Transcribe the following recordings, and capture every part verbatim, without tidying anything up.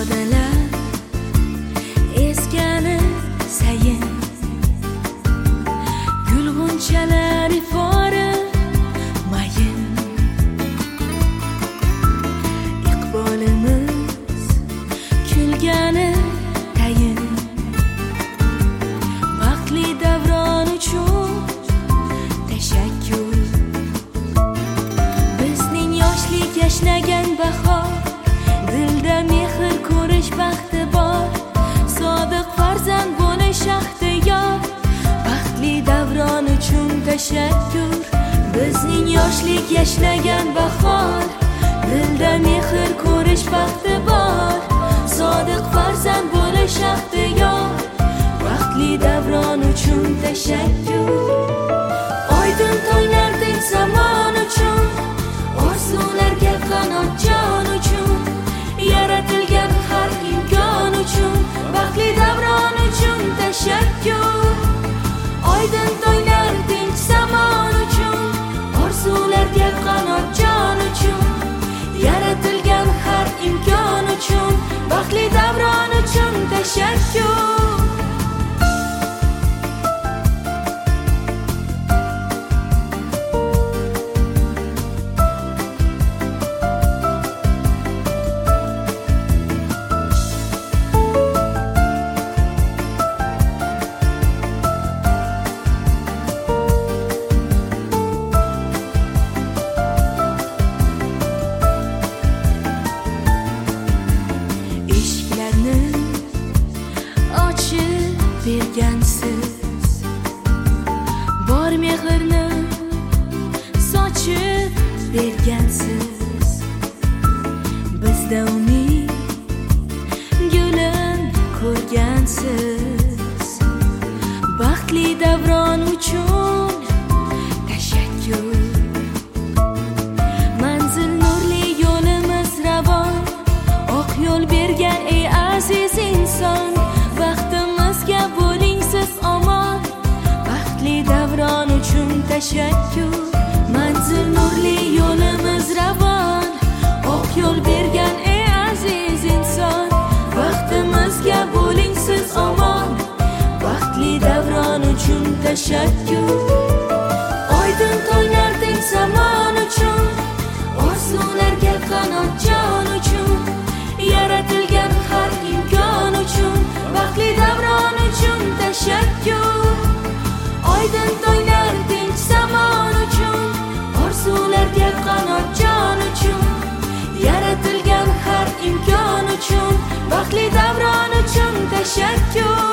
ifodalar eskani sayin gulg'unchalar ifori mayin iqbolimiz kulgani tayin vaqtli davron uchun tashakkur bizning yoshlik yashnagan bahor dilda mehr ko'rish baxti bor sodiq farzand bo'lish ahdi yor baxtli davron uchun tashakkur bizning yoshlik yashnagan bahor dilda mehr ko'rish baxti bor sodiq farzand bo'lish ahdi yor baxtli davron uchun tashakkur oydin tonglardek zamon uchun orzularga qanot jon uchun yaratilgan har imkon uchun baxtli davron uchun tashakkur oydin tonglar tinch zamon uchun orzularga qanot jon uchun yaratilgan har imkon uchun baxtli davron uchun tashakkur bergansiz bor mehrni sochib bergansiz bizda umid gulin ko'rgansiz baxtli davron uchun tashakkur manzil nurli yo'limiz ravon oq yo'l bergan ey aziz inson baxtimizga bo'ling siz omon baxtli davron uchun tashakkur manzil nurli yo'limiz ravon oq yo'l bergan ey aziz inson baxtimizga bo'ling siz omon baxtli davron uchun tashakkur oydin tonglardek zamon uchun orzularga qanot jon uchun yaratilgan har imkon uchun baxtli davron uchun tashakkur oydin tonglar tinch zamon uchun orzularga qanot jon uchun yaratilgan har imkon uchun baxtli davron uchun tashakkur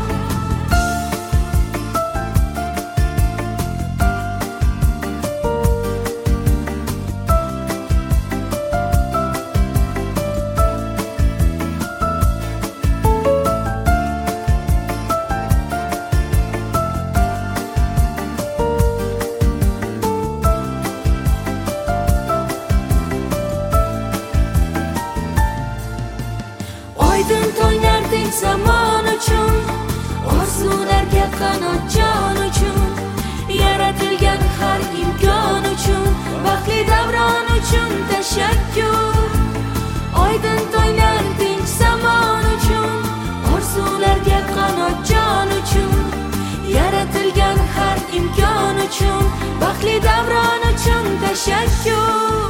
oydin tonglar tinch zamon uchun orzularga qanot jon uchun yaratilgan har imkon uchun baxtli davron uchun tashakkur oydin tonglar tinch zamon uchun orzularga qanot jon uchun yaratilgan har imkon uchun baxtli davron uchun tashakkur